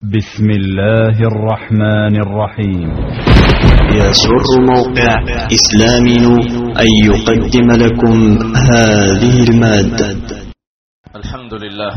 بسم الله الرحمن الرحيم. يسر موقع إسلامنا أن يقدم لكم هذه المادة. الحمد لله.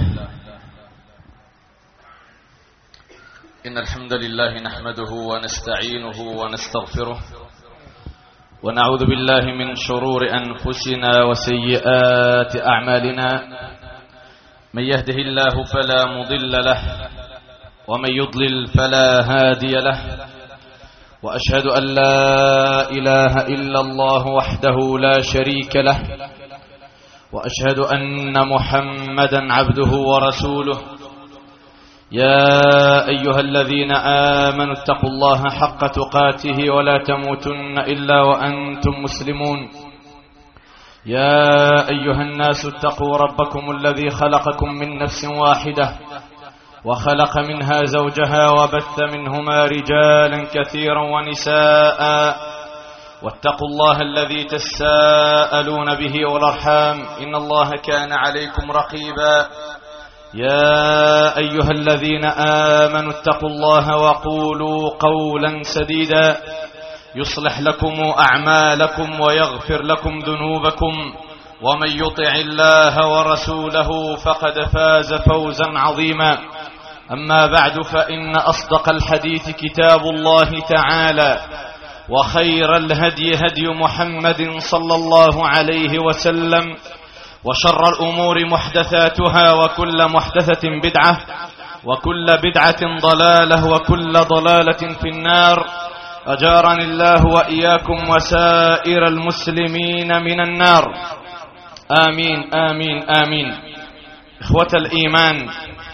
إن الحمد لله نحمده ونستعينه ونستغفره ونعوذ بالله من شرور أنفسنا وسيئات أعمالنا. من يهده الله فلا مضل له ومن يضلل فلا هادي له، وأشهد أن لا إله إلا الله وحده لا شريك له، وأشهد أن محمدا عبده ورسوله. يا أيها الذين آمنوا اتقوا الله حق تقاته ولا تموتن إلا وأنتم مسلمون. يا أيها الناس اتقوا ربكم الذي خلقكم من نفس واحدة وخلق منها زوجها وبث منهما رجالا كثيرا ونساء، واتقوا الله الذي تساءلون به والأرحام إن الله كان عليكم رقيبا. يا أيها الذين آمنوا اتقوا الله وقولوا قولا سديدا يصلح لكم أعمالكم ويغفر لكم ذنوبكم، ومن يطع الله ورسوله فقد فاز فوزا عظيما. أما بعد، فإن أصدق الحديث كتاب الله تعالى، وخير الهدي هدي محمد صلى الله عليه وسلم، وشر الأمور محدثاتها، وكل محدثة بدعة، وكل بدعة ضلالة، وكل ضلالة في النار. أجارني الله وإياكم وسائر المسلمين من النار. آمين آمين آمين. إخوة الإيمان،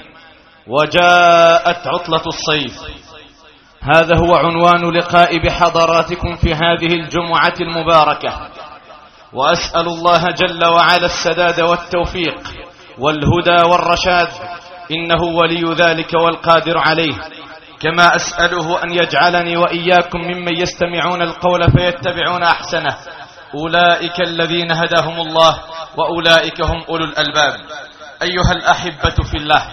وجاءت عطلة الصيف. هذا هو عنوان لقاء بحضراتكم في هذه الجمعة المباركة، وأسأل الله جل وعلا السداد والتوفيق والهدى والرشاد، إنه ولي ذلك والقادر عليه. كما أسأله أن يجعلني وإياكم ممن يستمعون القول فيتبعون أحسنه. أولئك الذين هداهم الله وأولئك هم أولو الألباب. أيها الأحبة في الله،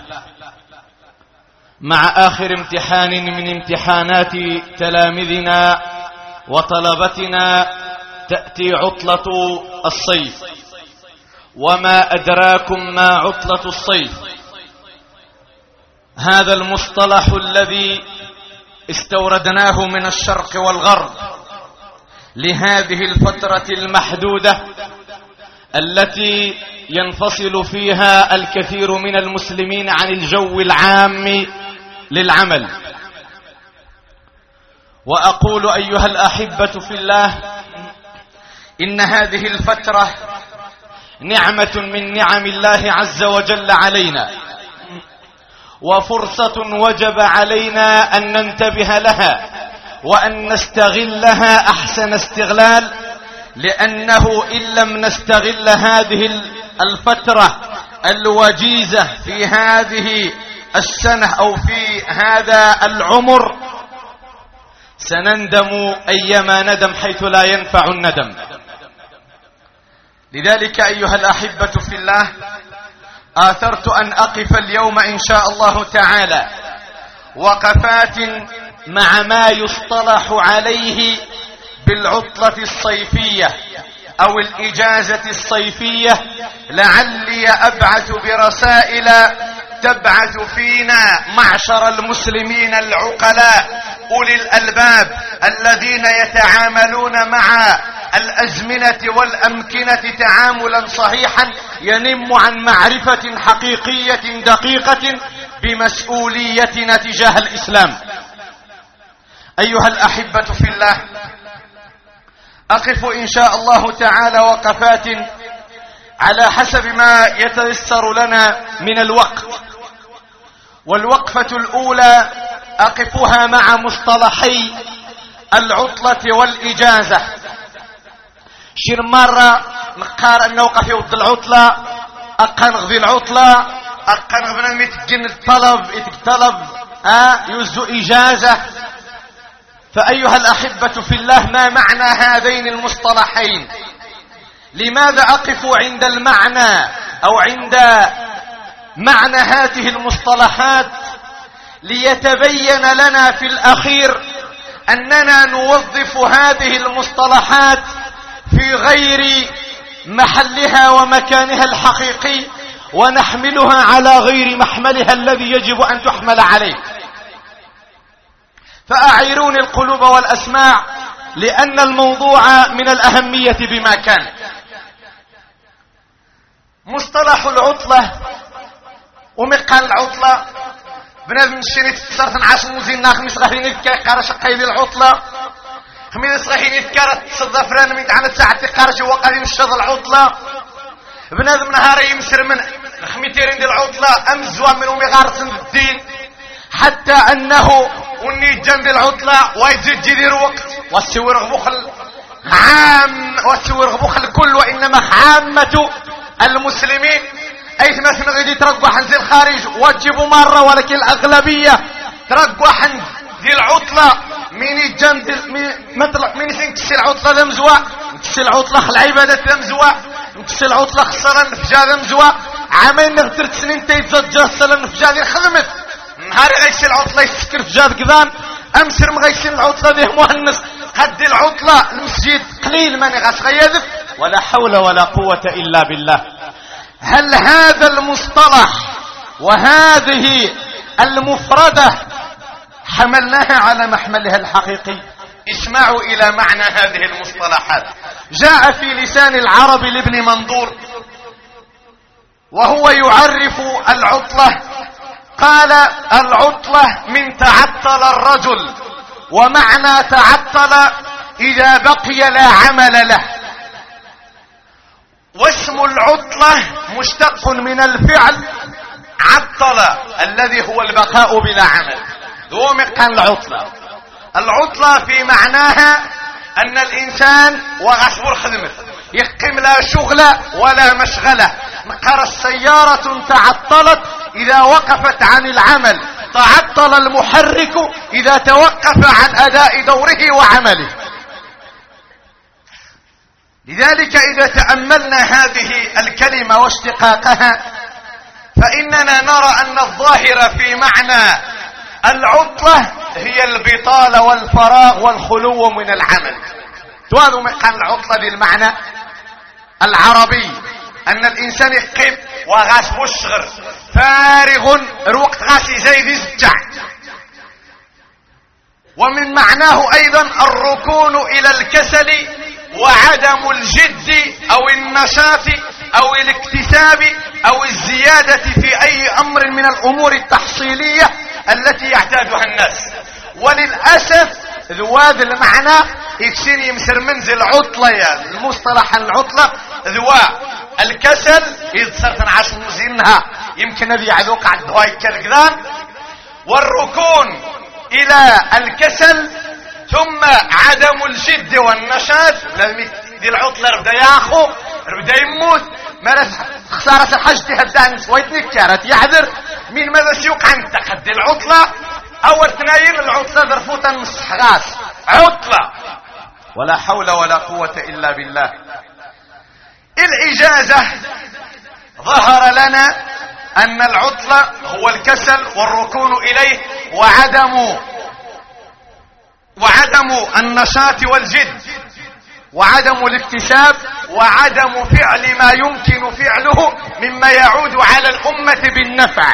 مع آخر امتحان من امتحانات تلامذنا وطلبتنا تأتي عطلة الصيف. وما أدراكم ما عطلة الصيف؟ هذا المصطلح الذي استوردناه من الشرق والغرب لهذه الفترة المحدودة التي ينفصل فيها الكثير من المسلمين عن الجو العام للعمل. وأقول أيها الأحبة في الله، إن هذه الفترة نعمة من نعم الله عز وجل علينا، وفرصة وجب علينا أن ننتبه لها وأن نستغلها أحسن استغلال، لأنه إن لم نستغل هذه الفترة الوجيزة في هذه السنة أو في هذا العمر سنندم أيما ندم، حيث لا ينفع الندم. لذلك أيها الأحبة في الله، آثرت أن أقف اليوم إن شاء الله تعالى وقفات مع ما يصطلح عليه بالعطلة الصيفية أو الإجازة الصيفية، لعلي أبعث برسائل تبعث فينا معشر المسلمين العقلاء أولي الألباب الذين يتعاملون مع الأزمنة والأمكنة تعاملا صحيحا ينم عن معرفة حقيقية دقيقة بمسؤوليتنا تجاه الإسلام. أيها الأحبة في الله، أقف إن شاء الله تعالى وقفات على حسب ما يتيسر لنا من الوقت. والوقفة الأولى أقفها مع مصطلحي العطلة والإجازة. شير مرة نقار أن نوقف يوض العطلة، أقنغ ذي العطلة، أقنغ بنا متجن الطلب يوزو إجازة. فأيها الأحبة في الله، ما معنى هذين المصطلحين؟ لماذا أقف عند المعنى أو عند معنى هذه المصطلحات؟ ليتبين لنا في الأخير أننا نوظف هذه المصطلحات في غير محلها ومكانها الحقيقي، ونحملها على غير محملها الذي يجب أن تحمل عليه. فأعيروني القلوب والأسماع، لأن الموضوع من الأهمية بما كان. مصطلح العطلة ومقال العطلة بنادم الشريط صارت نعاش موزين ناخمس غاهين يذكر شقايل العطلة خميس غاهين يذكر تصدفران من تعالى ساعة قارش وقادم الشظ العطلة بنادم نهاري يمسر من خميتيرين دي العطلة أمزوا من ومغارس الدين، حتى أنه وني جنب العطلة ويزيد جدير وقت والسور غبوخ عام والسور غبوخ الكل، وإنما عامة المسلمين أي مثلا غادي ترقوا حنزي الخارج وتجيبوا مرة، ولكن الأغلبية ترقوا حنز دي العطلة من جنب من تنكسي العطلة لمزوا نكسي العطلة خل عبادة لمزوا نكسي العطلة خسرا نفجا لمزوا عامين نغتر سنين تيتزجا خسرا نفجا خدمت نهار غيسي العطلة يسكر في جاد قذان أمسر مغيسي العطلة ديه مهنس قد العطلة المسجد قليل من غاس غياذف ولا حول ولا قوة إلا بالله. هل هذا المصطلح وهذه المفردة حملناها على محملها الحقيقي؟ اسمعوا إلى معنى هذه المصطلحات. جاء في لسان العرب لابن منظور وهو يعرف العطلة، قال العطلة من تعطل الرجل، ومعنى تعطل إذا بقي لا عمل له. واسم العطلة مشتق من الفعل عطل الذي هو البقاء بلا عمل. هو مقام العطلة. العطلة في معناها أن الإنسان وغصب الخدمة يقيم لا شغل ولا مشغلة. مقر السيارة تعطلت إذا وقفت عن العمل، تعطل المحرك إذا توقف عن أداء دوره وعمله. لذلك إذا تأملنا هذه الكلمة واشتقاقها فإننا نرى أن الظاهر في معنى العطلة هي البطالة والفراغ والخلو من العمل. هذا معنى العطلة بالمعنى العربي، أن الإنسان يقيم وغاس بشغر فارغ الوقت غاس يزيد يزجع. ومن معناه أيضا الركون إلى الكسل وعدم الجد أو النشاط أو الاكتساب أو الزيادة في أي أمر من الأمور التحصيلية التي يعتادها الناس. وللأسف ذواد المعنى يكسين يمسر منزل عطلة، يا المصطلح العطلة ذوا الكسل يتصر تنعش مزينها يمكن ذي يعذوق عن دواي كالقدان، والركون إلى الكسل، ثم عدم الجد والنشاط. دي العطلة ربدا ياخو ربدا يموت مرس خسارة الحج تهدان ويتنكرت يعذر من ماذا سيوق عن تقد العطلة أول تنايل العطلة ذرفوتا مسحغاس عطلة ولا حول ولا قوة إلا بالله. الإجازة ظهر لنا أن العطلة هو الكسل والركون إليه وعدم النشاط والجد وعدم الاكتساب وعدم فعل ما يمكن فعله مما يعود على الأمة بالنفع.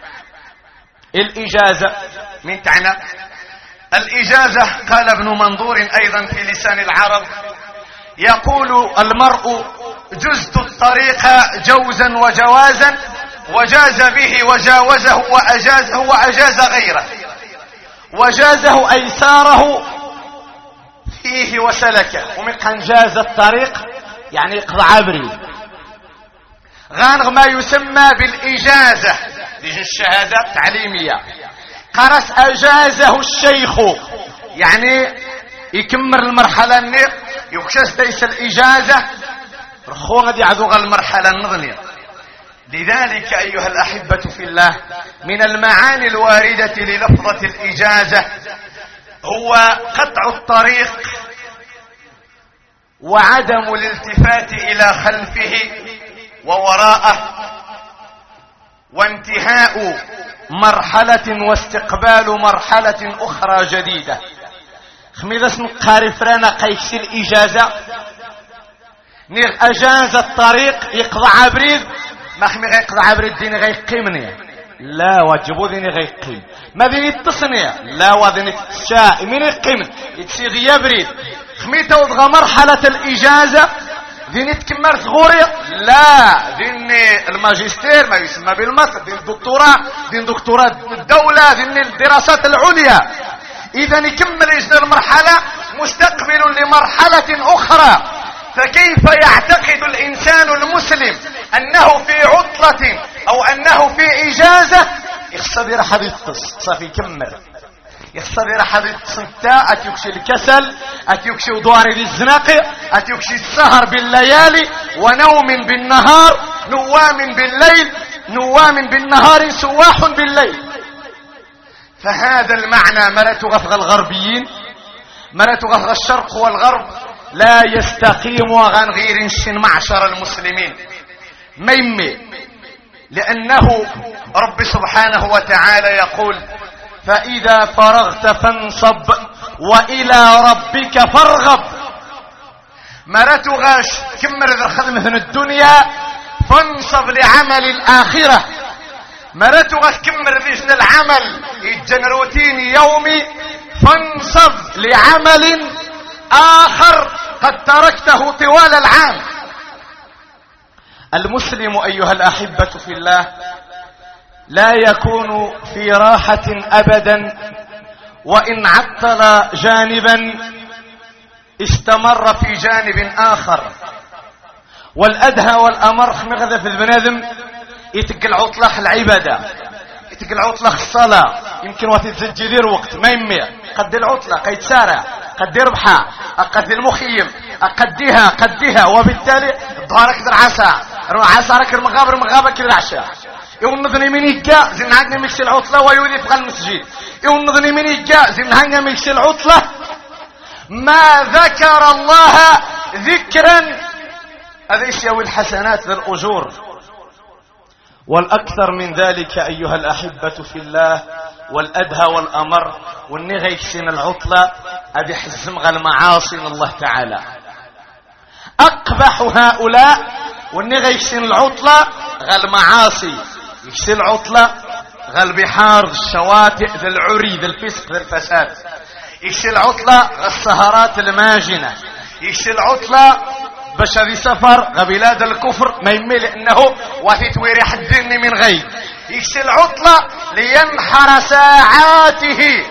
الإجازة من تعنى الإجازة قال ابن منظور أيضا في لسان العرب يقول المرء جزت الطريق جوزا وجوازا وجاز به وجاوزه وأجازه وأجاز غيره. وجازه أي ساره فيه وسلكه، ومن جاز الطريق يعني يقضى عبري غانغ ما يسمى بالإجازة دي الشهادة التعليمية. قرس أجازه الشيخ يعني يكمل المرحلة النيق يكشس ديس الإجازة رخو غادي يعذوغ المرحلة النظنية. لذلك أيها الأحبة في الله من المعاني الواردة للفظة الإجازة هو قطع الطريق وعدم الالتفات إلى خلفه ووراءه وانتهاء مرحلة واستقبال مرحلة أخرى جديدة. خميدة نقاري فرانا قيكسي الإجازة نير أجازة الطريق يقضى عبريد ما خمي غيقضى عبريد ديني غيقيمني لا واجبو ديني غيقيم ما ديني التصنيع لا وديني التشاء من يقيم يتسي غيابريد خميته وضغى مرحلة الإجازة ديني تكمل ثغوري لا ديني الماجستير ما يسمى بالماستر دين الدكتوراه دين دكتوراه الدولة ديني الدراسات العليا إذا يكمل إجنى المرحلة مستقبل لمرحلة أخرى. فكيف يعتقد الإنسان المسلم أنه في عطلة أو أنه في إجازة يخصدر حديث صافي يكمل يخصدر حديث صنتا أتيكشي الكسل أتيكشي دوار الزناقي أتيكشي السهر بالليالي ونوم بالنهار نوام بالليل نوام بالنهار سواح بالليل. فهذا المعنى مرة غفغ الغربيين مرة غفغ الشرق والغرب لا يستقيم وغن غير شن معشر المسلمين ميمي لأنه رب سبحانه وتعالى يقول فإذا فرغت فانصب وإلى ربك فارغب. مرة غاش كمر ذا خدمة الدنيا فانصب لعمل الآخرة. مرة غاش كمر ذا العمل الجنروتيني يومي فانصب لعمل آخر قد تركته طوال العام. المسلم أيها الأحبة في الله لا يكون في راحة أبدا وإن عطل جانبا استمر في جانب آخر. والأدهى والأمر خمغذا في البنادم يتقل عطلة العبادة يتقل عطلة الصلاة يمكن وتتسجلير وقت ما يمي قد العطلة قد سارة قد ربحة قد المخيم قدها وبالتالي ظهرك ذر عسى رك المغابة كل العشاء يوم نظني من يجا زين عندنا ميكس العطلة ويولي في المسجد يوم نظني من يجا زين عندنا ميكس العطلة ما ذكر الله ذكرا هذا يساوي الحسنات للأجور. والأكثر من ذلك أيها الأحبة في الله والأدهى والأمر والنغي يكسين العطلة هذه حزمغ المعاصي من الله تعالى. أقبح هؤلاء والنغي يكسين العطلة غال معاصي يكسين العطلة غال بحار الشواتئ ذا العري ذا الفسق ذا الفساد يكسين العطلة السهرات الماجنة يكسين العطلة باش هذه سفر غبلاد الكفر ما يمي لأنه وتتويري حدني من غيب يكسي العطلة لينحر ساعاته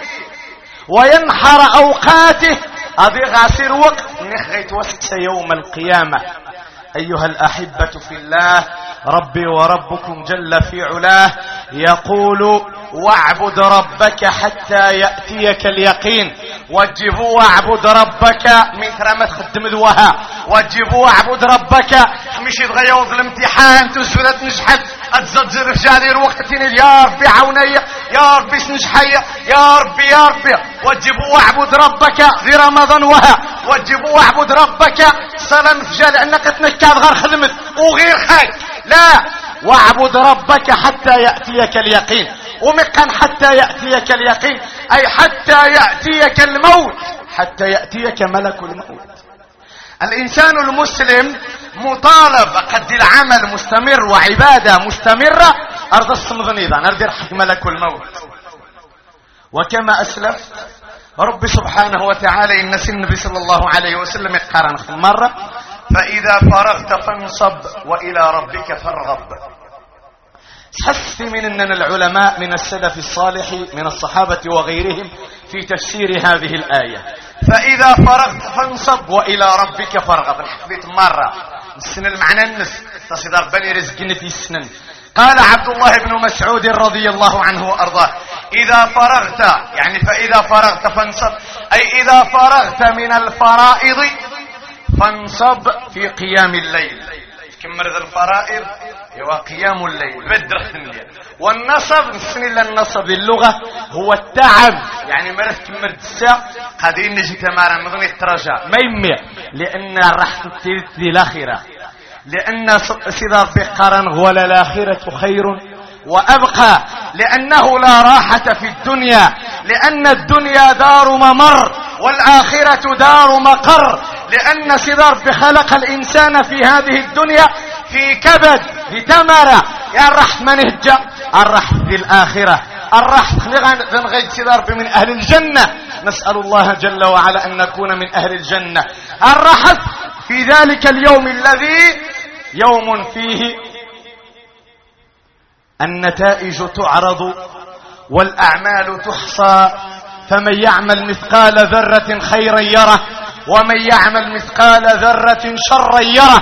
وينحر أوقاته هذه غاسر وقت نخيت وسط يوم القيامة. أيها الأحبة في الله ربي وربكم جل في علاه يقول واعبد ربك حتى يأتيك اليقين وجبوا واعبد ربك من كرامة خدم ذوها وجبوا واعبد ربك مش يتغيوض الامتحان تزودت نجحت اتزجر رجالي وقتين يا ربي عوني يا ربي سنجحي يا ربي وجبوا واعبد ربك في رمضان وها وجبوا واعبد ربك صلاة نفجال انك تنكاد غير خدمت وغير حاج لا واعبد ربك حتى يأتيك اليقين. ومقا حتى يأتيك اليقين أي حتى يأتيك الموت حتى يأتيك ملك الموت. الإنسان المسلم مطالب قد العمل مستمر وعبادة مستمرة أرض الصمدنيضة نرد يرحك ملك الموت. وكما أسلف رب سبحانه وتعالى إن النبي صلى الله عليه وسلم يقارن مرة فإذا فرغت فانصب وإلى ربك فارغب. تحس من أن العلماء من السلف الصالح من الصحابة وغيرهم في تفسير هذه الآية فإذا فرغت فانصب وإلى ربك فارغب. الحديث مرة السنة المعنى النس تصدر بني رزقنا في السنن. قال عبد الله بن مسعود رضي الله عنه وأرضاه إذا فرغت يعني فإذا فرغت فانصب أي إذا فرغت من الفرائض فانصب في قيام الليل. كمر ذا الفرائض وقيام الليل بدر الثنية. والنصب السنة النصب للغة هو التعب يعني مرث كمر الساعة قادين نجي تمارا مضني الترجاء ما يمي لأن راح تتلت الآخرة لأن سيدار في قرن ولا الآخرة خير وأبقى لأنه لا راحة في الدنيا، لأن الدنيا دار ممر والآخرة دار مقر، لأن سيدي ربي خلق الإنسان في هذه الدنيا في كبد في تمرة، يا الرحمن هجة الرحم في الآخرة، الرحم غنغيد سيدي ربي من أهل الجنة. نسأل الله جل وعلا أن نكون من أهل الجنة. الرحم في ذلك اليوم الذي يوم فيه النتائج تعرض والأعمال تحصى، فمن يعمل مثقال ذرة خيرا يره ومن يعمل مثقال ذرة شرا يره.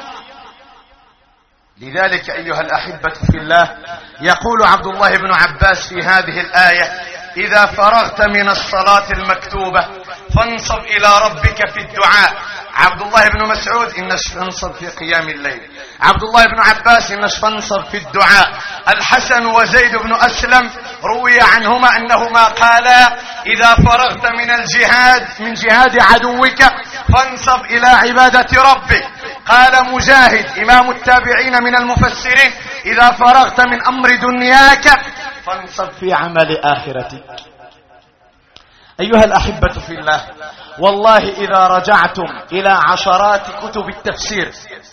لذلك أيها الأحبة في الله يقول عبد الله بن عباس في هذه الآية: إذا فرغت من الصلاة المكتوبة فانصب إلى ربك في الدعاء. عبد الله بن مسعود إنش فانصب في قيام الليل، عبد الله بن عباس إنش فانصب في الدعاء. الحسن وزيد بن أسلم روي عنهما أنهما قالا: إذا فرغت من الجهاد من جهاد عدوك فانصب إلى عبادة ربك. قال مجاهد إمام التابعين من المفسرين: إذا فرغت من أمر دنياك فانصب في عمل آخرتك. أيها الأحبة في الله، والله إذا رجعتم إلى عشرات كتب التفسير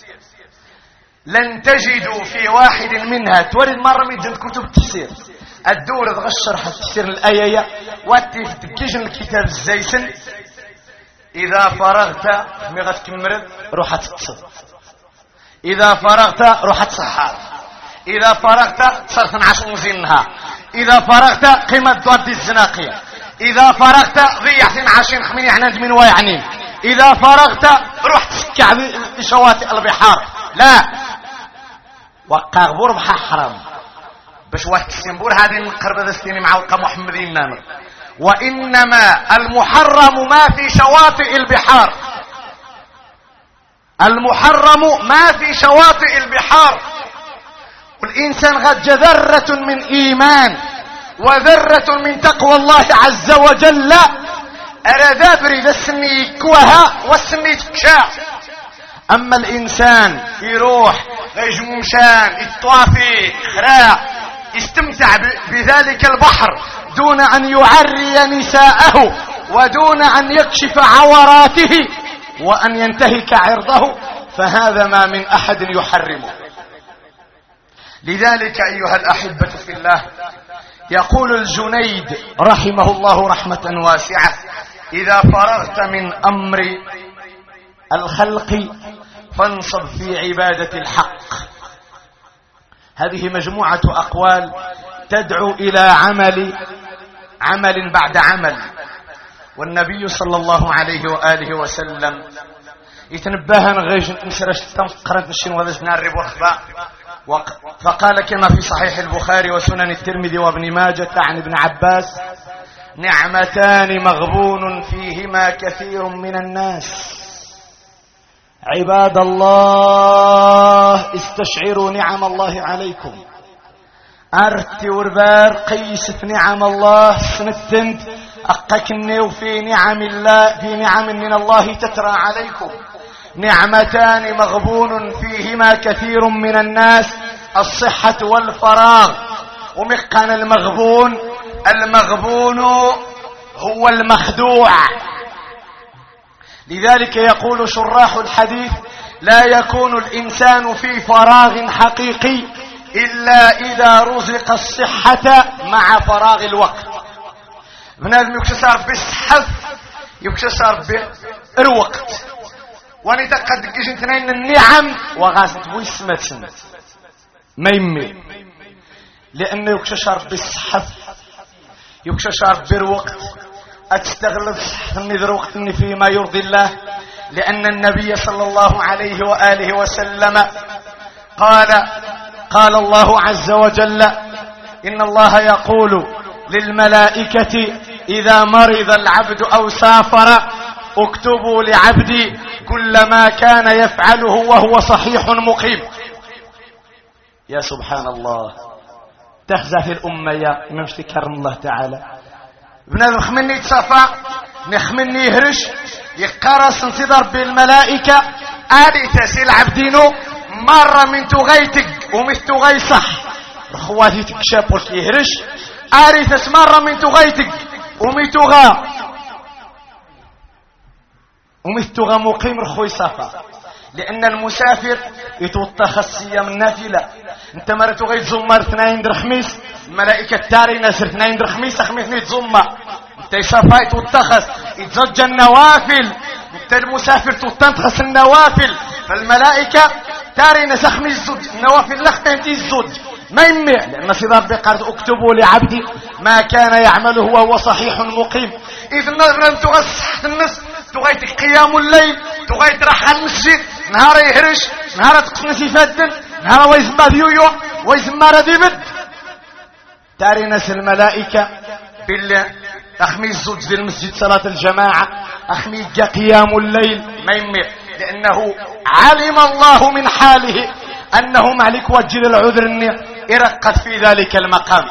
لن تجدوا في واحد منها تورد مرة من كتب التفسير الدور تغشر حتى تفسير الآية وتفتكيش الكتاب الزيسن. إذا فرغت مغت كمرد روح تتصل، إذا فرغت روح تصحار، إذا فرغت صرف عشر مزينها، إذا فرغت قيمة دوار الزناقية، إذا فرغت ضيعت عشرين خمين يعناد من ويعنين، إذا فرغت روح تسكع بشواطئ البحار. لا، وقع غبور بحا حرام باش واحد السنبور هذه نقرب هذا السنين مع وقع محمدين نامر. وإنما المحرم ما في شواطئ البحار، المحرم ما في شواطئ البحار. والإنسان قد ذرة من إيمان وذرة من تقوى الله عز وجل أراد بريد السني كوها والسني تكشا. أما الإنسان يروح غيجمومشان يطوافي خراع يستمتع بذلك البحر دون أن يعري نساءه ودون أن يكشف عوراته وأن ينتهك عرضه، فهذا ما من أحد يحرمه. لذلك أيها الأحبة في الله يقول الجنيد رحمه الله رحمة واسعة: إذا فرغت من أمر الخلق فانصب في عبادة الحق. هذه مجموعة أقوال تدعو إلى عمل بعد عمل. والنبي صلى الله عليه وآله وسلم يتنبهن غيش نسرش تنقرن الشين وذجنا الرب وخباء، فقال كما في صحيح البخاري وسنن الترمذي وابن ماجة عن ابن عباس: نعمتان مغبون فيهما كثير من الناس. عباد الله استشعروا نعم الله عليكم. أرتي وربار قيس نعم الله سنتنت أقكني وفي نعم الله في نعم من الله تترى عليكم. نعمتان مغبون فيهما كثير من الناس: الصحة والفراغ. ومقان المغبون هو المخدوع. لذلك يقول شراح الحديث: لا يكون الإنسان في فراغ حقيقي إلا إذا رزق الصحة مع فراغ الوقت. بنادم يكسر بالصحة يكسر بالوقت. واني تقد جنتنين النعم وغاست بويسمة سنة ما يمي، لأنه يكسر بالصحة يكسر بالوقت. أتستغل النذر وقت فيما يرضي الله، لأن النبي صلى الله عليه وآله وسلم قال الله عز وجل: إن الله يقول للملائكة إذا مرض العبد أو سافر اكتبوا لعبدي كل ما كان يفعله وهو صحيح مقيم. يا سبحان الله، تخزى في الأمة يا إمام كرم الله تعالى. بنادم خمني يتصفى نخمني يهرش يقرص انتظر بالملائكة آلي تسيل عبدينو مرة من تغيتك ومث تغي صح خواتي تكشاب وش يهرش اري تسمر من تغيتك وميتوغا مقيم رخوي صفا، لان المسافر يتوطخ الصيام النافله. انت مرتو غير زمر 2 در خميس، الملائكه التاري نسر 2 در خميس خميس يتزمر، انت يصفا يتوطخس يتزج النوافل، انت المسافر تتنتخس النوافل، فالملائكه تاري نسر خميس زوج النوافل لختين تيزوج ما يمنع، لان سيدي ربي قال اكتبوا لعبدي ما كان يعمله وهو صحيح مقيم. اذا لم تغصح النص تغيت قيام الليل، تغيت راح المسجد، نهار يهرش، نهار تقسنس يفدن، نهار ويزما ديويو ويزما رديبد. تاري ناس الملائكة بالله اخميس زوج ديال المسجد صلاة الجماعة، اخميس قيام الليل ما يميع، لانه علم الله من حاله انه معلك وجد العذر ارقت في ذلك المقام.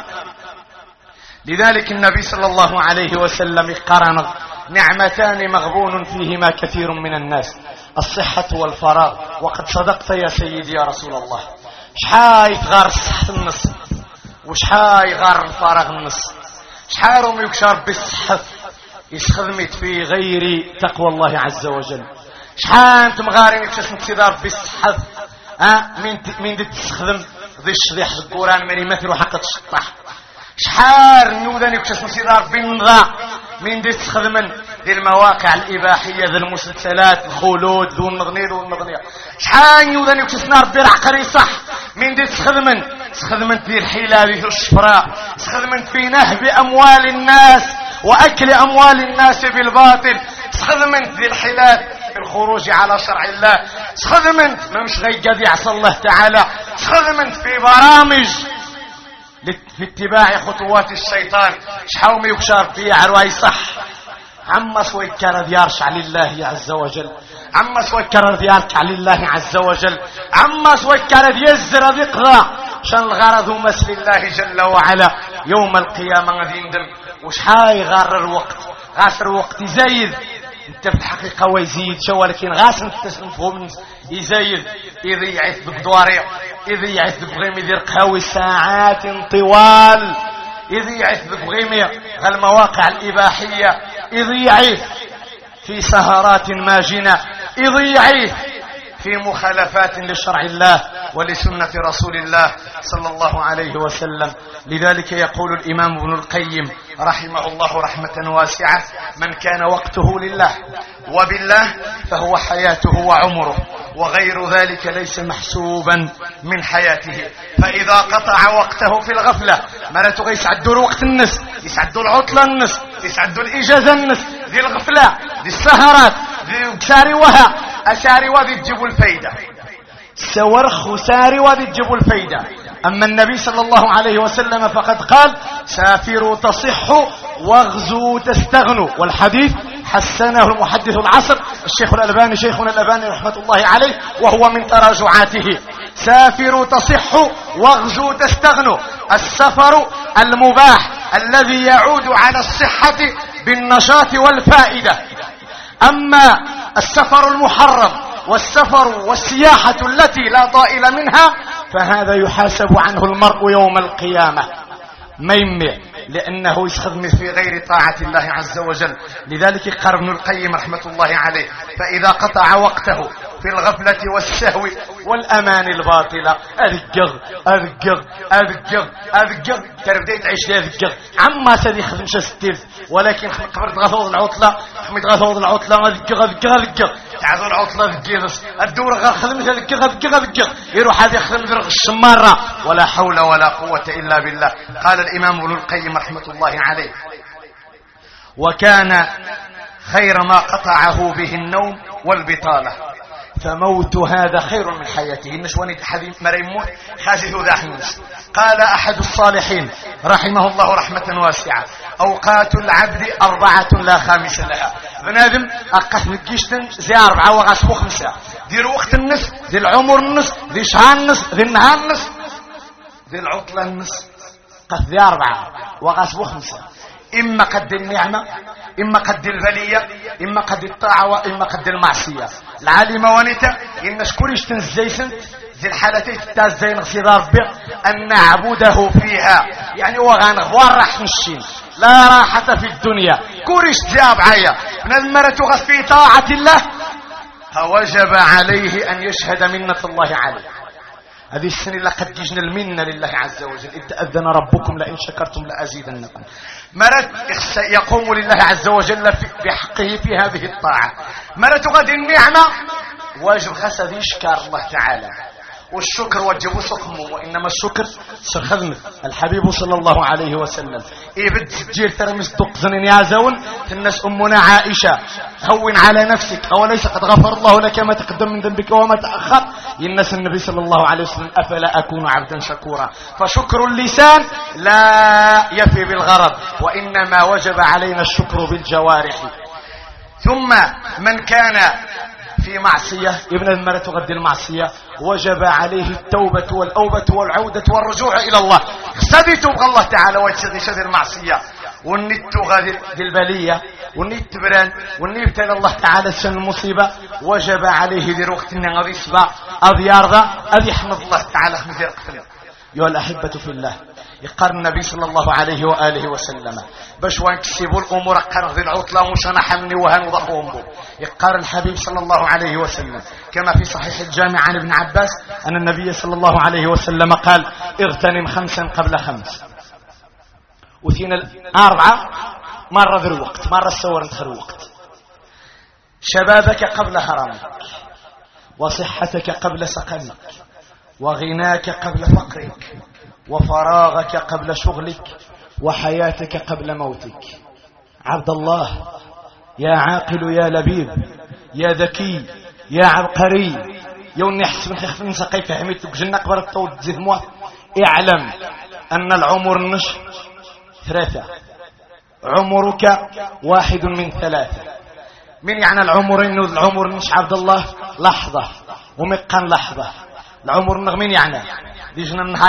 لذلك النبي صلى الله عليه وسلم قرن نعمتان مغبون فيهما كثير من الناس، الصحة والفراغ. وقد صدقت يا سيدي يا رسول الله. شحال يتغار الصحة النص، وشحال يغار الفراغ النص، شحال رمي يكشر بالصحة يستخدمت في غير تقوى الله عز وجل، شحال انت مغارين يكشف انتظار بالصحة من دي تستخدم ذي الشريح القرآن من يمثل حق الشطاح، شحال نوداني يكشف انتظار بالنظام من دي تستخدمن دي المواقع الإباحية ذي المسلسلات الخلود ذو النغنيل والنغنية، شحال نوداني يكشف نار بالعقري صح من دي تستخدمن في الحلال في الشفراء، تستخدمن في نهب أموال الناس وأكل أموال الناس بالباطل، تستخدمن في الحلال في الخروج على شرع الله، تستخدمن ما مش غير قد يعصى الله تعالى، تستخدمن في برامج في اتباع خطوات الشيطان، شحال ما يكشر في عرواي صح. عما سوى كان يرشع لله عز وجل، عما سوى كان يركع لله عز وجل، عما سوى كان يزر ذقرا شان الغرض ومثل الله جل وعلا يوم القيامة غادي يندم. وشحال يغار الوقت، غاسر الوقت يزايد، انت في الحقيقة ويزيد شو، ولكن غاسر تفهم يزايد، يضيعث بقدواري، يضيعث بغيم يدير قهوي ساعات طوال، يضيعث بغيم المواقع الإباحية، يضيعث في سهرات ماجنة، يضيعث في مخالفات لشرع الله ولسنة رسول الله صلى الله عليه وسلم. لذلك يقول الإمام ابن القيم رحمه الله رحمة واسعة: من كان وقته لله وبالله فهو حياته وعمره، وغير ذلك ليس محسوبا من حياته. فإذا قطع وقته في الغفلة، مراتو يسعدوا الوقت النس، يسعدوا العطلة النس، يسعدوا الإجازة النس، دي الغفلة دي السهرات دي ساريوها أساري وذي تجيبوا الفايدة، سورخ ساري وذي تجيبوا الفايدة. أما النبي صلى الله عليه وسلم فقد قال: سافروا تصحوا واغزوا تستغنوا، والحديث حسنه المحدث العصر الشيخ الألباني، شيخنا الألباني رحمة الله عليه، وهو من تراجعاته: سافروا تصحوا واغزوا تستغنوا. السفر المباح الذي يعود على الصحة بالنشاط والفائدة. أما السفر المحرم والسفر والسياحة التي لا طائل منها فهذا يحاسب عنه المرء يوم القيامة، ما يمنع، لأنه يستخدم في غير طاعة الله عز وجل. لذلك قال ابن القيم رحمة الله عليه: فإذا قطع وقته في الغفلة والسهو والأمان الباطلة، أذقر تربدي تعيش لي أذقر عما سدي خدم شستير، ولكن قبرت غفوض العطلة، حميد غفوض العطلة أذقر تعذو العطلة ذقيرس الدورة غير خدم أذقر يروح هذا يخدم ذرق الشمارة، ولا حول ولا قوة إلا بالله. قال الإمام ابن القيم رحمة الله عليه: وكان خير ما قطعه به النوم والبطالة، فموت هذا خير من حياته. النشواني حديث مريموت خازيه ذا حنس. قال أحد الصالحين رحمه الله رحمة واسعة: أوقات العبد 4 لا خامس لها. بنادم أقف نكيشتن زي 4 وغاسبو 5، دير وقت النص، دي العمر النص، دي شهر النص، دي النهار النص، دي العطلة النص، قف دي 4 وغاسبو 5. إما قد النعمة، إما قد البلية، إما قد الطاعة، وإما قد المعصية. العالمة ونتا إن شكوريش تنزيسنت زي الحالتين التاز زين غسير ربي أن نعبده فيها يعني وغنغوار راح نشين لا راحة في الدنيا كوريش جاب عيا من المرة غسفي طاعة الله فوجب عليه أن يشهد منة الله عليه. هذه السنة لقد جيجنا المنة لله عز وجل إذ تأذن ربكم لئن شكرتم لأزيدنكم. مرت يقوم لله عز وجل بحقه في هذه الطاعة. مرت غد النعمة واجب خسد يشكر الله تعالى والشكر وجبه سقمه وإنما الشكر سخذنا الحبيب صلى الله عليه وسلم إبد سجير ترمس دقزن يا زون الناس أمنا عائشة هون على نفسك أوليس قد غفر الله لك ما تقدم من ذنبك وما تأخر الناس النبي صلى الله عليه وسلم أفلا أكون عبدا شكورا. فشكر اللسان لا يفي بالغرض وإنما وجب علينا الشكر بالجوارح. ثم من كان في معصية ابن المرة تغدي المعصية وجب عليه التوبة والأوبة والعودة والرجوع إلى الله. خسدت الله تعالى ويتشغي المعصية والنت غادي البلية والنت بران والنت الله تعالى سن المصيبة وجب عليه ذي وقت غادي سبع أذي يرضى أذي يحمد الله تعالى خمزير قتل. يا الأحبة في الله يقارن النبي صلى الله عليه وآله وسلم باش وان كسبوا الأمور قارن ذي العطلة مش أنا حمني وهن وضعهم بو. يقارن الحبيب صلى الله عليه وسلم كما في صحيح الجامع عن ابن عباس أن النبي صلى الله عليه وسلم قال اغتنم 5 قبل 5 وثين 4 مرة ذي الوقت مرة السور انتخر الوقت. شبابك قبل هرمك وصحتك قبل سقمك وغناك قبل فقرك وفراغك قبل شغلك وحياتك قبل موتك. عبد الله يا عاقل يا لبيب يا ذكي يا عبقري يوني حسب خف من سقي فهمتك جنة قبل الطول تزيد موت. اعلم أن العمر النش 3 عمرك 1 من 3. من يعني العمر إنه العمر النش عبد الله لحظة ومقان لحظة. العمر النغمين يعني ديجنا منها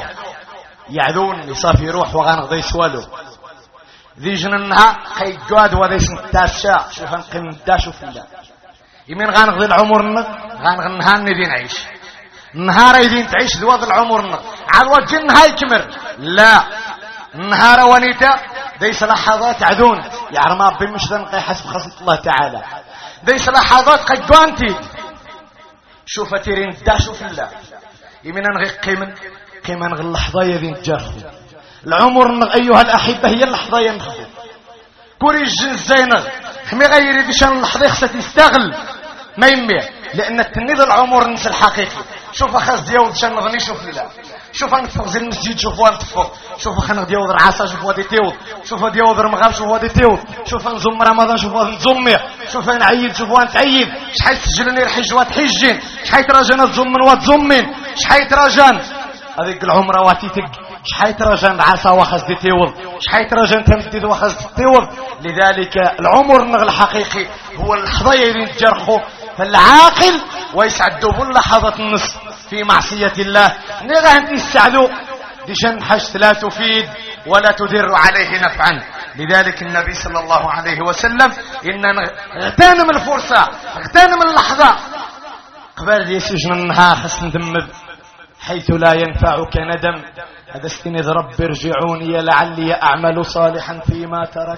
يعدون يصافي يروح وغانغضي يسوالو ديجنا منها قيقاد وديس نتاشا شوف نقيم نتاشو في الله يمين غانغضي العمر غانغ النهار ندين عيش النهار يدين تعيش دواد العمر على وجه النهار يكمر لا النهار ونيتا ديس لحظات عدون يعرما بمش ذنقي حسب خاصة الله تعالى ديس لحظات قيقوانتي شوف تيرين داشو في الله يمين نغي قيمن غير اللحظة يذين تجرخوا العمر أيها الأحبة هي اللحظة ينخفوا كوري الزينغ خمي غير يديشان اللحظة يخسى يستغل ما يمي لأن التنيد العمر نس الحقيقي. شوف أخذ ديوض شان نغني شوف الله شوف نتفق زي المسجد شوفوا نتفق شوف خنا ديوض العصا شوفوا دي تيوض شوف ديوض المغرب شوفوا دي تيوض شوف نزم رمضان شوفوا نزمي شوف نعيد شوفوا نتعيد شحال تسجلني الحج وتحجين شحال تراجعنا تزمن وتزمين شحال تراجعن هذيك العمره واتيتك شحال تراجعن العصا واخذ دي تيوض شحال تراجعن تمديد واخذ تيوض. لذلك العمر الحقيقي هو اللحظه اللي نتجرخوا فالعاقل ويسعدوا باللحظه النص في معصيه الله نغا انت السعدو ديشان حاج لا تفيد ولا تدر عليه نفعا. لذلك النبي صلى الله عليه وسلم إننا اغتنم الفرصة اغتنم اللحظة قبل يسجن النهار خص ندمب حيث لا ينفعك ندم. هذا استند رب ارجعوني لعلي أعمل صالحا فيما ترك.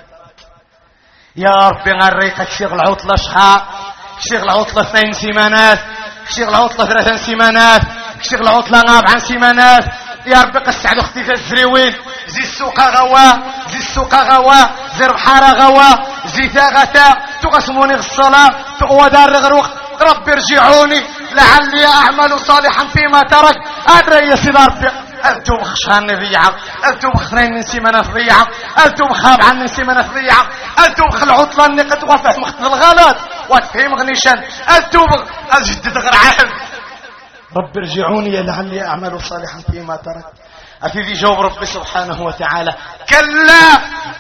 يا ربي غريقك شغل عطلة شحاء شغل عطلة 2 سيمانات شغل عطلة 3 سيمانات شغل عطلة 4 سيمانات. يا ربي قسعد اختي في الزريوين زي السوق غوا زي السوق غوا زي البحارة غوا زي ثاغتا تقسموني الصلاة تقوى دار غروق. ربي ارجعوني لعلي أعمل صالحا فيما ترك. أدري يا سيد ربي أنتم خشان ضيعة أنتم خرين من سيمانة ضيعة أنتم خاب عن سيمانة ضيعة أنتم خلعطلة النقط وفهم اخت الغلط وتفهم غنيشان أنتم أجدد غرعان. رب ارجعوني لعلي أعمل صالحا فيما ترك. أفيدي جواب ربي سبحانه وتعالى كلا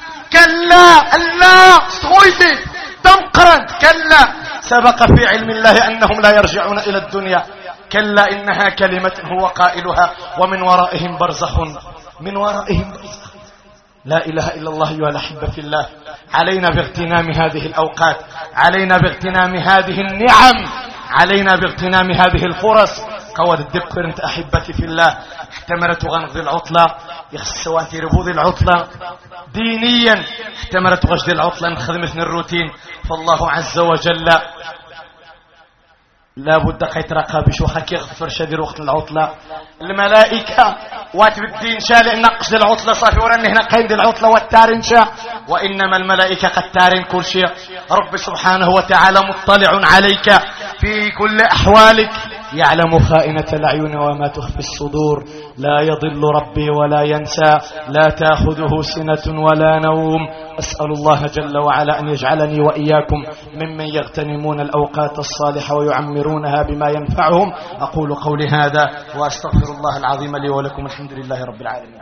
كلا ألا صغيتي تنقرد كلا سبق في علم الله أنهم لا يرجعون إلى الدنيا. كلا إنها كلمة هو قائلها ومن ورائهم برزخ من ورائهم برزخ. لا إله إلا الله أيها الأحبة في الله. علينا باغتنام هذه الأوقات علينا باغتنام هذه النعم علينا باغتنام هذه الفرص قواد الدبر انت احبتي في الله احتمرت غنغذي العطلة يخسواتي ربوذي العطلة دينيا احتمرت غشدي العطلة نخدمتني الروتين فالله عز وجل لا بد قيترقى بشوخك يغفر شدير وقت العطلة الملائكة واتبدي إن شاء لأن نقصد العطلة صافي وراني هنا قيد العطلة والتارين شاء وإنما الملائكة قد تارين كل شيء رب سبحانه وتعالى مطلع عليك في كل أحوالك يعلم خائنة الأعين وما تخفي الصدور لا يضل ربي ولا ينسى لا تأخذه سنة ولا نوم أسأل الله جل وعلا أن يجعلني وإياكم ممن يغتنمون الأوقات الصالحة ويعمرونها بما ينفعهم أقول قولي هذا وأستغفر الله العظيم لي ولكم الحمد لله رب العالمين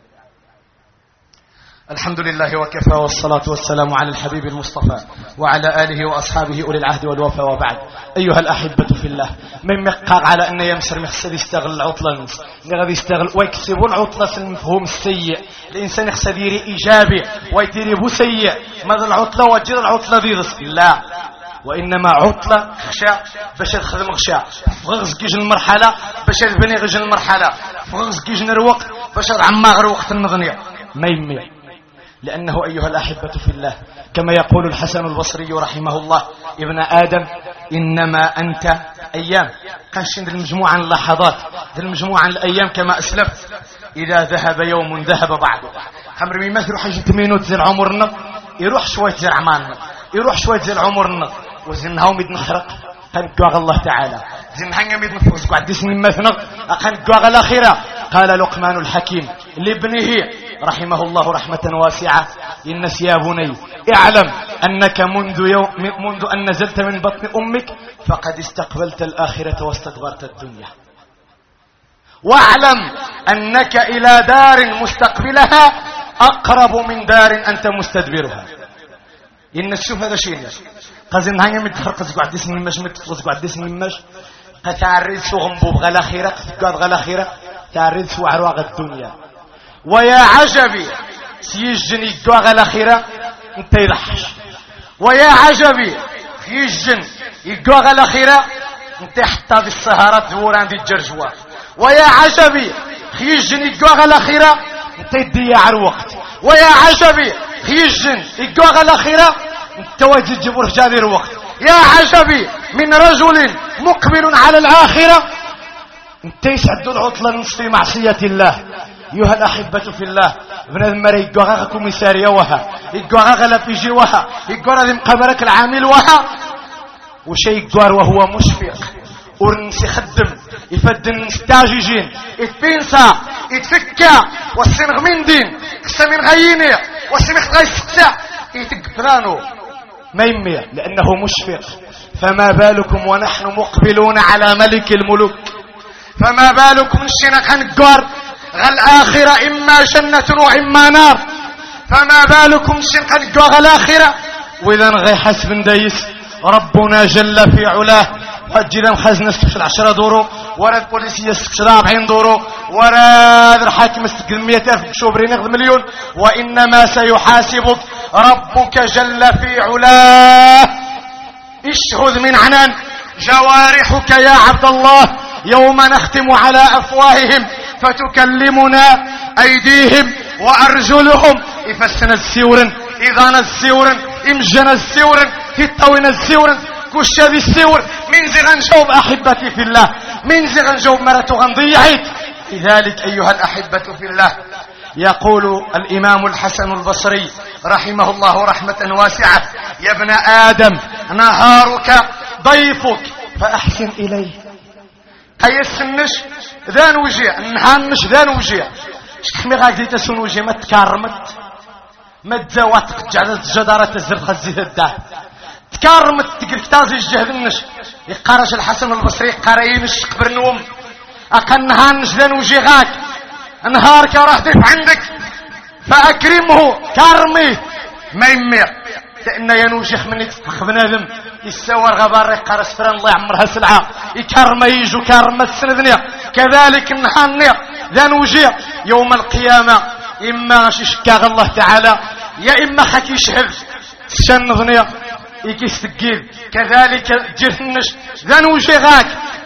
الحمد لله وكفى والصلاة والسلام على الحبيب المصطفى وعلى آله وأصحابه أولي العهد والوفا وبعد أيها الأحبة في الله من مقاق على أن يمسر مخسد يستغل العطلة غادي يستغل ويكسبوا العطلة المفهوم السيء الإنسان يخسد يري إيجابي ويتيري سيء ماذا العطلة وجد العطلة دي لا وإنما عطلة خشاء باش تخدم غشاء فغز كيج المرحلة باش تبني غج المرحلة فغز كيج الوقت باش تعمر وقت النظنية ما يمي لأنه أيها الأحبة في الله كما يقول الحسن البصري رحمه الله ابن آدم إنما أنت أيام قنشن المجموعة اللحظات المجموعة الأيام كما أسلفت إذا ذهب يوم ذهب بعده خمر ميمات يروح يجي مينوت زي العمرنا يروح شوية زي العمالنا يروح شوية زي العمرنا وزنها ميد نخرق قنقواغ الله تعالى زنها ميد نفوز قعد سنين مثنى قنقواغ الأخيرة قال لقمان الحكيم لابنه رحمه الله رحمة واسعة الناس يا بني اعلم أنك منذ أن نزلت من بطن أمك فقد استقبلت الآخرة واستدبرت الدنيا واعلم أنك إلى دار مستقبلها أقرب من دار أنت مستدبرها إن الشوف هذا شيء قزن هاني متخرقز قعد سنين مش متفوز قعد سنين مش قتعرض سو غنبوب غلا خيرة قد غلا خيرة تعرض سو عرواق الدنيا ويا عجبي سيجن يقوى غلا خيرة انت يضحش ويا عجبي سيجن يقوى غلا خيرة انت حتى بالسهرات زوران دي الجرجوة ويا عجبي خيجن يقوى غلا خيرة انت يضيع الوقت ويا عجبي خيجن يقوى غلا خيرة انت واجد تجيب رجال الوقت يا عجبي من رجل مقبل على الآخرة انت يسعد العطلة نصف معصية الله أيها الأحبة في الله ابن المري يقوى غاكم يساري وها يقوى غالا في جوها يقوى غالا مقبرك العامل وها وشي يقوى وهو مشفق ورنسي خدم يفدن ستاجيجين يتبينسا يتفكا والسنغ من دين كسا من غييني والسنغ غيسكتا يتقفلانو ما يمي لأنه مشفق فما بالكم ونحن مقبلون على ملك الملوك فما بالكم الشنق هنقار غالآخرة إما جنة وإما نار فما بالكم الشنق هنقار غالآخرة وإذا غي حسب دايس ربنا جل في علاه وجدا خزنة استكشل 10 دورو ورا البوليسية استكشل 40 دورو ورا الحاكم استكشل 100,000 بشوبرين ياخذ مليون وإنما سيحاسبك ربك جل في علاه اشهد من عنان جوارحك يا عبد الله يوم نختم على أفواههم فتكلمنا أيديهم وأرجلهم إفسنا السورن إذانا السورن إمجنا السورن تتوين السورن كشاب السور من زغن جوب أحبتي في الله من زغن جوب مرة غنضيعك لذلك أيها الأحبة في الله يقول الإمام الحسن البصري رحمه الله رحمة واسعة يا ابن آدم نهارك ضيفك فأحسن إليه قيسنش ذان وجيه نهانش ذان وجيه شتحمي غاك دي تسون وجيه ما تكارمت ما تزوات قجعلت جدارة الزرخة الزيت الدار تكارمت تقرك تازي الجهد النش يقارش الحسن البصري يقارينش قبر نوم أقل نهانش ذان وجيه غاك نهارك راح ضيف عندك فأكرمه كارمي ما يمير لأن ينوشيخ من يتفخ بنادم يسور غبار يقارس فران الله يعمرها سلعة يكرم يجو كرم السندنيا كذلك النهانيا ذا نوجيه يوم القيامة إما شكاغ الله تعالى يا إما حكي شهد الشنظنيا يكيستقيل كذلك جرنش ذا نوجيه غاك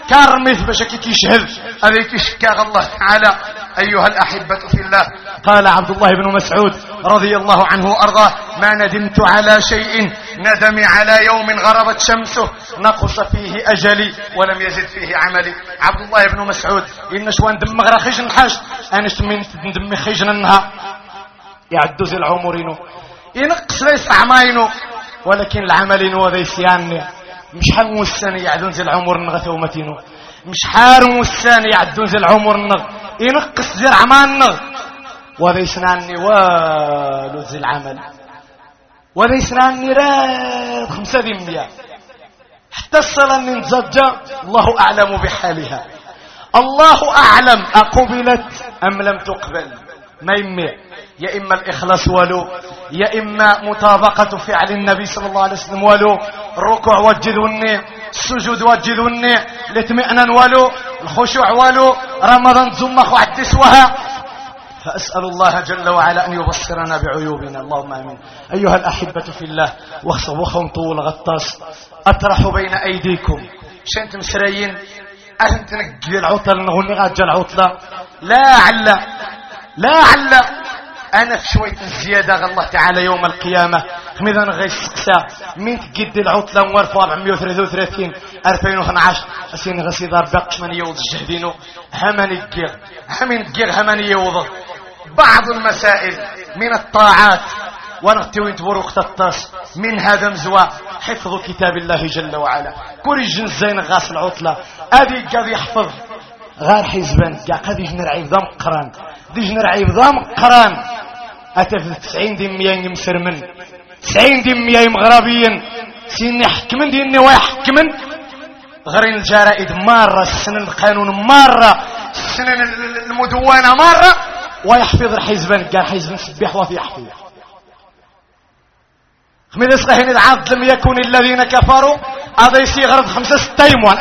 كارمث باش كيشهد هذيك الشكاغ الله تعالى. أيها الأحبة في الله، قال عبد الله بن مسعود رضي الله عنه وأرضاه: ما ندمت على شيء ندمي على يوم غربت شمسه نقص فيه أجلي ولم يزد فيه عملي. عبد الله بن مسعود إن شوان دم غرا خيجن حاج أنا من دمي خيجن النهار يعدو زي العمرينو ينقص ليس عماينو ولكن العملين وذيسيان مش حرم السنة يعدون زي العمر النغ ثومتينو مش حرم السنة يعدون زي العمر النغ ينقص زي العمان النغ وذيسناني والو زي العمل وذيسناني راد 500 حتى الصلاة ننزجة الله أعلم بحالها. الله أعلم أقبلت أم لم تقبل. ما يمي يا إما الإخلاص ولو يا إما مطابقة فعل النبي صلى الله عليه وسلم ولو الركوع وجدوني السجود وجدوني الاطمئنان ولو الخشوع ولو رمضان زمخ وعدسوها. فأسأل الله جل وعلا أن يبصرنا بعيوبنا اللهم آمين. أيها الأحبة في الله، وخم طول غطاس أطرح بين أيديكم شنت مسريين أنت نقل العطل نغني غاجة العطلة لعل أنا في شوية الزيادة الله تعالى يوم القيامة خميذا غيسقسا من تقد العطلة موارفة 433 2012 أسين غسيدة باقش من يوض الجهدينو همين الجيغ يوض بعض المسائل من الطاعات ونغتوين تبروق تطاس من هذا مزوى حفظ كتاب الله جل وعلا. كل جنزين غاس العطلة أذي قد يحفظ غير حزبان قد يجنرعيب ضم قران ديجنرعيب ضم قران أتف 90 دمية مسرمن 90 دمية مغربيا سين حكمن ديني ويحكمن غير الجرائد مرة السنن القانون مرة السنن المدونة مرة ويحفظ الحزبان قال حزب سبيح وفي يحفظ من الصحيحين العبد لم يكن الذين كفروا هذا يصير غرض 5-6 يموان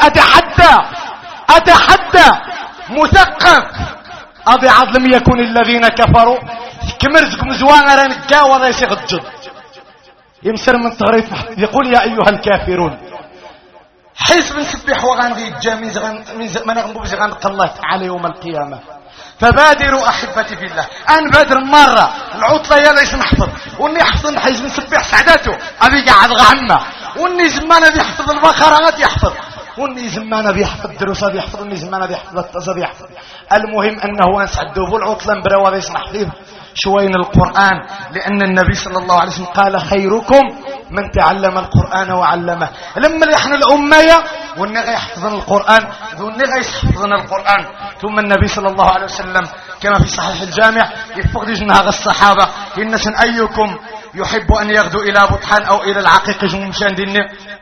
أتحدى مثقف هذا عبد لم يكن الذين كفروا كمرزكم زوانا رنقا وهذا يصير الجد يمسر من تغريف يقول يا أيها الكافرون حزب سبيح وغاندي الجاميز من أغنبوز غنق الله تعالى يوم القيامة. فبادروا أحبتي في الله أن بادر مرة العطلة يا ليس نحفظ واني يحفظ حزب سبيح سعداته أبي قاعد غعمة واني زمانة بيحفظ البقرات يحفظ واني زمانة بيحفظ دروسة بيحفظ واني زمانة بيحفظ التزا بيحفظ. المهم أنه أنسعدوا بالعطلة بروا ليس نحفظ شوين القرآن لأن النبي صلى الله عليه وسلم قال خيركم من تعلم القرآن وعلمه. لما يحن الأمية والنغي يحفظن القرآن والنغي يحفظن القرآن. ثم النبي صلى الله عليه وسلم كما في صحيح الجامع يفقد جنها الصحابة إنس أيكم يحب أن يغدو إلى بطحان أو إلى العقيق جمشان ديني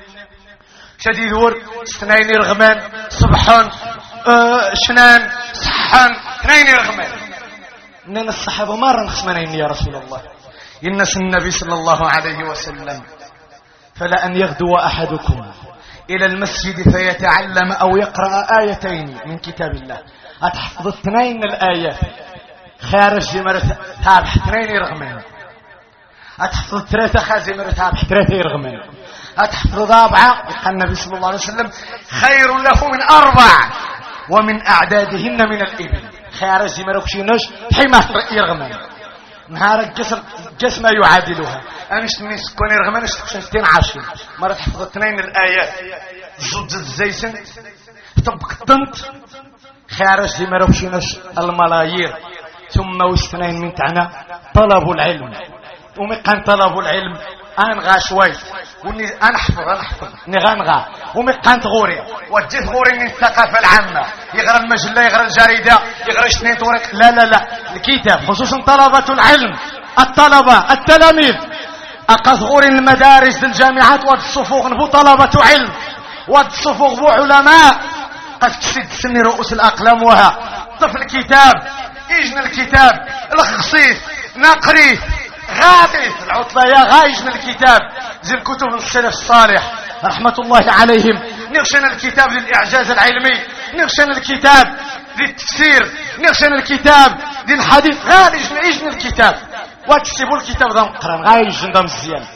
شديد ورد 2 رغمان صبحان شنان صحان 2 رغمان من الصحابة مرة نخسمنين يا رسول الله إنس النبي صلى الله عليه وسلم فلا أن يغدو أحدكم إلى المسجد فيتعلم أو يقرأ آيتين من كتاب الله أتحفظ 2 الآيات خارج جمرة تابح 2 رغمان أتحفظ 3 خازمرة تابح 3 رغمان أتحفظ 4 قال النبي صلى الله عليه وسلم خير له من 4 ومن أعدادهن من الإبل خارج جمرة كشينوش حماة رغمان نهار الجسم يعادلها أمش نسكوني رغمان اشتكشن 10 مرة تحفظ 2 الآيات زوج الزيسن طبق الطنط خارج دي مروشينش الملايير. ثم واستنين من تعنى طلب العلم ومقان طلب العلم أنغى شوي وني أنحفظ نغنغى ومقان تغوري وجيت غوري من الثقافة العامة يغرى المجلة يغرى الجريدة يغرى 2 طورق لا الكتاب خصوصا طلبة العلم الطلبة التلاميذ أقصغور المدارس الجامعات والصفوغ نبو طلبة علم والصفوغ بو علماء قد تسد سن رؤوس الأقلام وها طفل كتاب إجن الكتاب الخصيص نقريه غاثث العطلة يا غايجن الكتاب زي الكتب السلف الصالح رحمة الله عليهم نغشن الكتاب للإعجاز العلمي نغشن الكتاب للتفسير نغشن الكتاب للحديث غايجن الكتاب واكسبوا الكتاب ذا مقرن غايجن ذا مزيان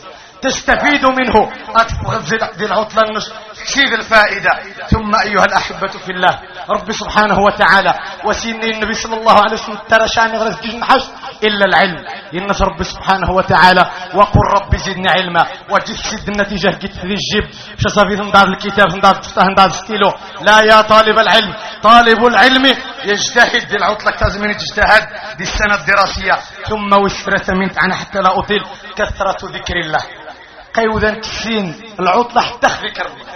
تستفيد منه دي العطلة النص تكسيد الفائدة. ثم أيها الأحبة في الله، رب سبحانه وتعالى وسيني النبي صلى الله عليه وسلم ترى شاني غرس جيش نحش إلا العلم. ينس رب سبحانه وتعالى وقل رب زدني علما، وجسد النتيجة قلت في الجيب شصافي تندار الكتاب تندار ستيلو. لا يا طالب العلم، طالب العلم يجتهد. دي العطلة لازم يجتهد دي السنة الدراسية. ثم وسرة منت أنا حتى لا أطيل كثرة ذكر الله. قيوذا تسين العطلة حتى ذكر الله،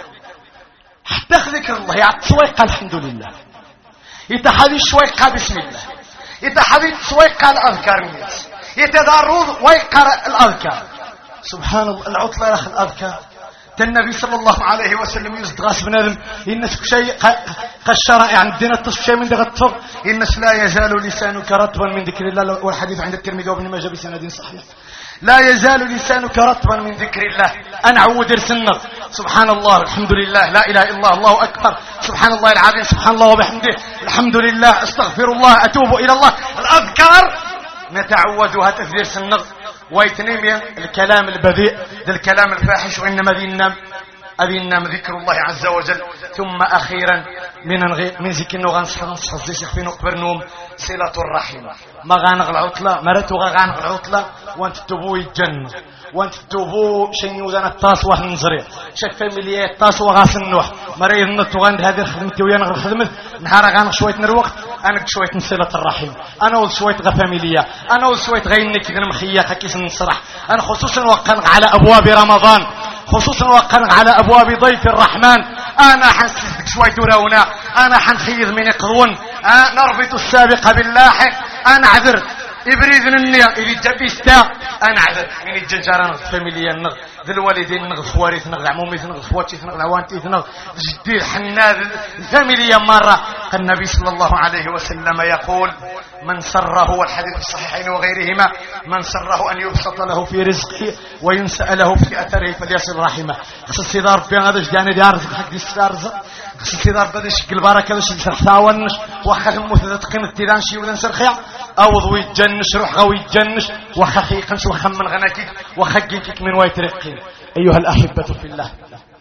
حتى ذكر الله. يعطي سويق الحمد لله، يتحدي شويق بسم الله، يتحدي سويق الأذكار الناس، يتدارود ويقرأ الأذكار. سبحان الله. العطلة يا أخي الأذكار. النبي صلى الله عليه وسلم يصدغاس بنادم الناس شيء قشر يعني الدين التصف شيء من دغ الطفل. الناس لا يزال لسانك رطبا من ذكر الله، والحديث عند الترمذي وابن ماجه بسند صحيح. لا يزال لسانك رطبا من ذكر الله. أنا عود رسنك سبحان الله الحمد لله لا إله إلا الله الله أكبر سبحان الله العظيم سبحان الله وبحمده الحمد لله استغفر الله أتوب إلى الله. الأذكار نتعودها تثير سنك ويتنمي الكلام البذيء ذا الكلام الفاحش، وإنما أذي النام ذكر الله عز وجل. ثم أخيرا من ذكر نغنصح الزيش في نقبر نوم صلة الرحم. ما غانغ العطلة مرتو غانغ العطلة وانت تبو الجنة وانت تبو شيء وزن الطاس وحن نزري شك فاميليا الطاس وغاس النوح مريض نتوغند هذه خدمتي ويا نغ خدمت نهار غانغ شوية نروقت انا شوية صلة الرحم. انا وز شوية غفاميليا انا وز شوية غينك كذا مخيا خكيس نصرح. انا خصوصا وقنغ على ابواب رمضان، خصوصا وقنغ على ابواب ضيف الرحمن. انا حنسلك شوية رونا، انا حنخيض من يقضون، نربط السابق باللاحق. انا عذر إبريد النية إذا جبستا. أنا عذر من الجنجارة فاميليا النغ ذي الوالدين نغ خواريث نغ عموميث نغ خواتيث نغ عوانتيث نغ جدي الحناد الفاميليا مرة. النبي صلى الله عليه وسلم يقول من سره، والحديث الصحيحين وغيرهما، من سره أن يبسط له في رزقه وينسأ له في أثره فليصل رحمه. خصوصي ضرب بين هذا جداني دي عرض حق دي استارزة خصوصي ضرب هذا شكل بارك هذا شكل سرحاونش وخا المثلث قيمة التيرانشي وذن سرخيع أوض ويتجنش روح غوي يتجنش وخا خيقنش وخا من غناكيك وخا جيكيك من ويترقين. أيها الأحبة في الله،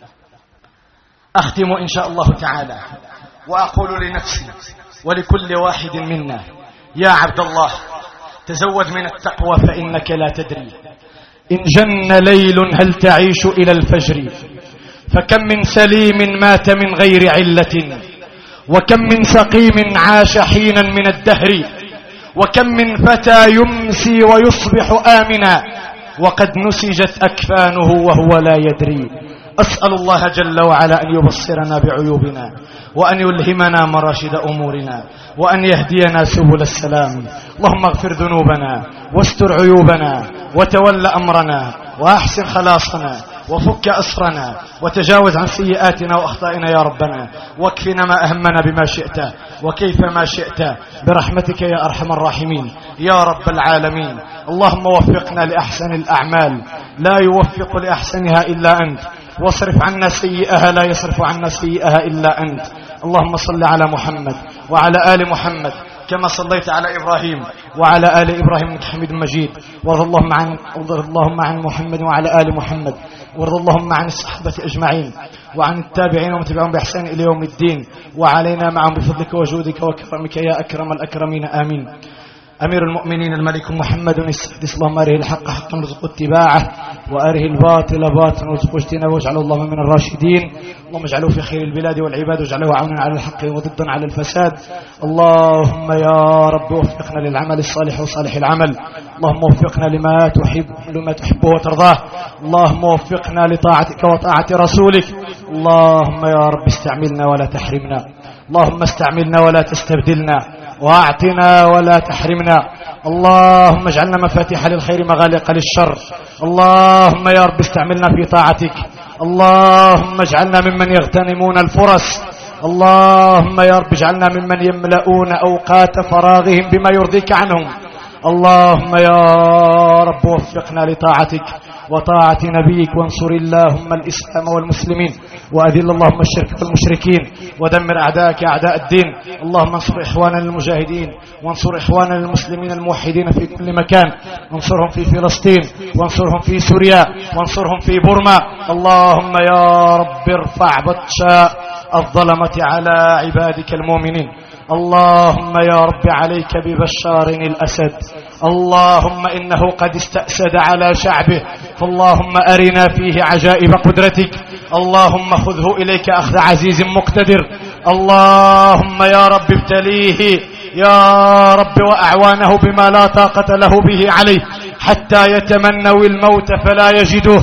أختم إن شاء الله تعالى وأقول لنفسي ولكل واحد منا يا عبد الله تزود من التقوى فإنك لا تدري إن جن ليل هل تعيش إلى الفجر. فكم من سليم مات من غير علة، وكم من سقيم عاش حينا من الدهر، وكم من فتى يمسي ويصبح آمنا وقد نسجت أكفانه وهو لا يدري. أسأل الله جل وعلا أن يبصرنا بعيوبنا، وأن يلهمنا مراشد أمورنا، وأن يهدينا سبل السلام. اللهم اغفر ذنوبنا واستر عيوبنا وتول أمرنا وأحسن خلاصنا وفك أسرنا وتجاوز عن سيئاتنا وأخطائنا يا ربنا، واكفنا ما أهمنا بما شئت وكيف ما شئت برحمتك يا أرحم الراحمين يا رب العالمين. اللهم وفقنا لأحسن الأعمال لا يوفق لأحسنها إلا أنت، واصرف عنا سيئها لا يصرف عنا سيئها إلا أنت. اللهم صل على محمد وعلى آل محمد كما صليت على إبراهيم وعلى آل إبراهيم إنك حميد مجيد. وارض اللهم عن محمد وعلى آل محمد، وارض اللهم عن الصحابة أجمعين وعن التابعين ومن تبعهم بإحسان إلى يوم الدين، وعلينا معهم بفضلك وجودك وكرمك يا أكرم الأكرمين آمين. أمير المؤمنين الملك محمد السادس، اللهم أره الحق حقا وارزق اتباعه، وأره الباطل باطلا وارزق اجتنابه، واجعله اللهم من الراشدين. اللهم اجعله في خير البلاد والعباد، واجعله عونا على الحق وضدا على الفساد. اللهم يا رب وفقنا للعمل الصالح وصالح العمل. اللهم وفقنا لما تحبه وترضاه. اللهم وفقنا لطاعتك وطاعة رسولك. اللهم يا رب استعملنا ولا تحرمنا، اللهم استعملنا ولا تستبدلنا، واعطنا ولا تحرمنا. اللهم اجعلنا مفاتيح للخير مغالق للشر. اللهم يا رب استعملنا في طاعتك. اللهم اجعلنا ممن يغتنمون الفرص. اللهم يا رب اجعلنا ممن يملؤون أوقات فراغهم بما يرضيك عنهم. اللهم يا رب وفقنا لطاعتك وطاعة نبيك، وانصر اللهم الإسلام والمسلمين، وأذل اللهم الشرك والمشركين، ودمر أعداءك أعداء الدين. اللهم انصر إخواننا المجاهدين، وانصر إخواننا المسلمين الموحدين في كل مكان، وانصرهم في فلسطين، وانصرهم في سوريا، وانصرهم في بورما. اللهم يا رب ارفع بطش الظلمة على عبادك المؤمنين. اللهم يا رب عليك ببشار الأسد، اللهم إنه قد استأسد على شعبه، فاللهم أرنا فيه عجائب قدرتك. اللهم خذه إليك أخذ عزيز مقتدر. اللهم يا رب ابتليه يا رب وأعوانه بما لا طاقة له به عليه، حتى يتمنوا الموت فلا يجدوه.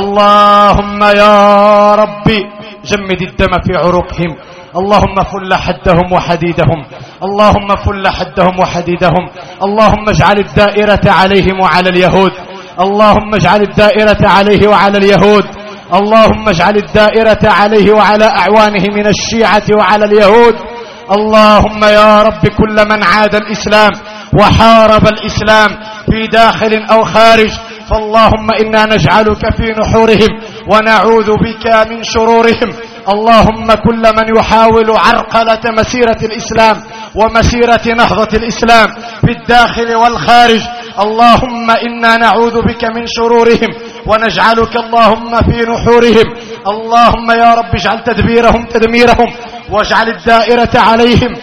اللهم يا رب جمد الدم في عروقهم، اللهم فل حدهم وحديدهم، اللهم فل حدهم وحديدهم. اللهم اجعل الدائرة عليهم وعلى اليهود، اللهم اجعل الدائرة عليه وعلى اليهود، اللهم اجعل الدائرة عليه وعلى أعوانه من الشيعة وعلى اليهود. اللهم يا رب كل من عاد الإسلام وحارب الإسلام في داخل أو خارج، فاللهم إنا نجعلك في نحورهم ونعوذ بك من شرورهم. اللهم كل من يحاول عرقلة مسيرة الإسلام ومسيرة نهضة الإسلام في الداخل والخارج، اللهم إنا نعوذ بك من شرورهم ونجعلك اللهم في نحورهم. اللهم يا رب اجعل تدبيرهم تدميرهم، واجعل الدائرة عليهم.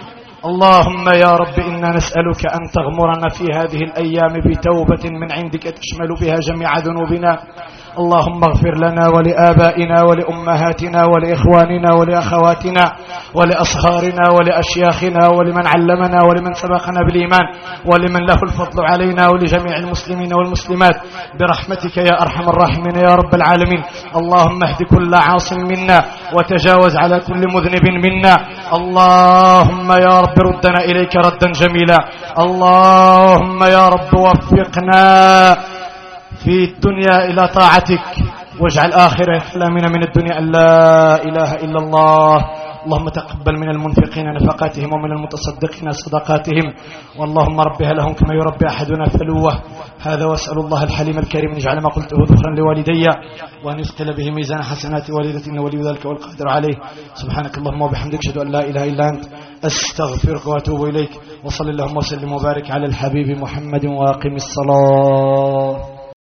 اللهم يا رب إنا نسألك أن تغمرنا في هذه الأيام بتوبة من عندك تشمل بها جميع ذنوبنا. اللهم اغفر لنا ولآبائنا ولأمهاتنا ولإخواننا ولأخواتنا ولأصهارنا ولأشياخنا ولمن علمنا ولمن سبقنا بالإيمان ولمن له الفضل علينا ولجميع المسلمين والمسلمات برحمتك يا أرحم الراحمين يا رب العالمين. اللهم اهد كل عاص منا وتجاوز على كل مذنب منا. اللهم يا رب ردنا إليك ردا جميلا. اللهم يا رب وفقنا في الدنيا إلى طاعتك، واجعل آخر كلامنا من الدنيا أن لا إله إلا الله. اللهم تقبل من المنفقين نفقاتهم ومن المتصدقين صدقاتهم، واللهم ربها لهم كما يربي أحدنا فلوه. هذا واسأل الله الحليم الكريم أن يجعل ما قلته ذخرا لوالدي، وأن يثقل به ميزان حسنات والدتي إنه ولي ذلك والقادر عليه. سبحانك اللهم وبحمدك أشهد أن لا إله إلا أنت أستغفرك وأتوب إليك. وصل اللهم وسلم وبارك على الحبيب محمد وأقم الصلاة.